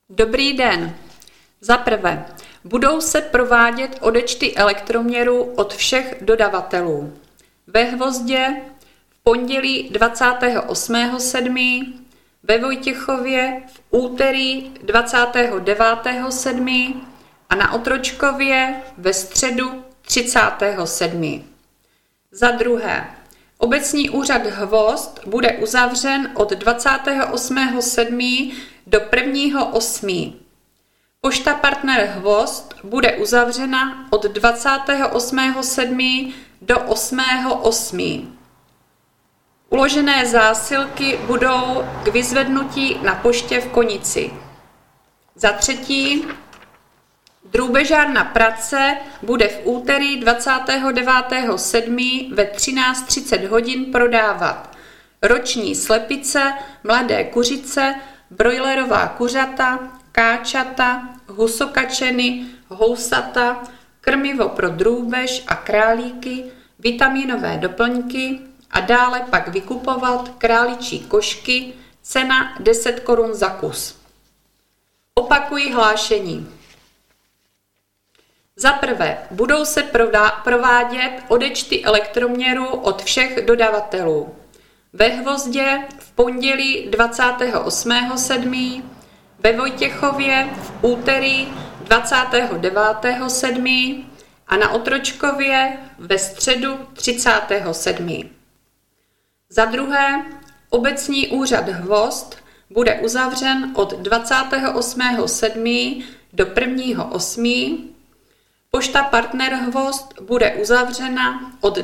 Dobrý den. Za prvé, budou se provádět odečty elektroměru od všech dodavatelů. Ve Hvozdě v pondělí 28.7., ve Vojtěchově v úterý 29.7. a na Otročkově ve středu 30.7. Za druhé, obecní úřad Hvozd bude uzavřen od 28.7. do 1.8. Pošta Partner Hvozd bude uzavřena od 28.7. do 8.8. Uložené zásilky budou k vyzvednutí na poště v Konici. Za třetí, drůbežárna Prace bude v úterý 29.7. ve 13:30 hodin prodávat roční slepice, mladé kuřice, brojlerová kuřata, káčata, husokačeny, housata, krmivo pro drůbež a králíky, vitaminové doplňky a dále pak vykupovat králičí košky, cena 10 korun za kus. Opakuji hlášení. Za prvé, budou se provádět odečty elektroměru od všech dodavatelů. Ve Hvozdě v pondělí 28.7., ve Vojtěchově v úterý 29.7. a na Otročkově ve středu 30.7. Za druhé, obecní úřad Hvozd bude uzavřen od 28.7. do 1.8. Pošta Partner Hvozd bude uzavřena od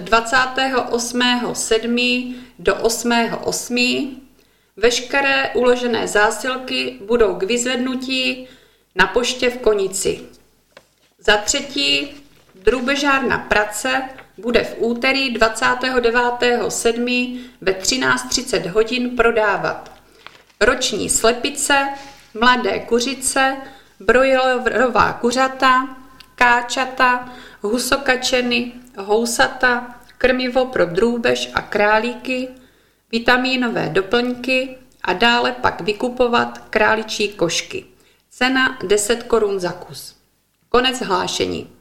28.7. do 8.8. Veškeré uložené zásilky budou k vyzvednutí na poště v Konici. Za třetí, drůbežárna Prace bude v úterý 29.7. ve 13:30 hodin prodávat roční slepice, mladé kuřice, brojlerová kuřata, káčata, husokačeny, housata, krmivo pro drůbež a králíky, vitaminové doplňky a dále pak vykupovat králičí košky. Cena 10 korun za kus. Konec hlášení.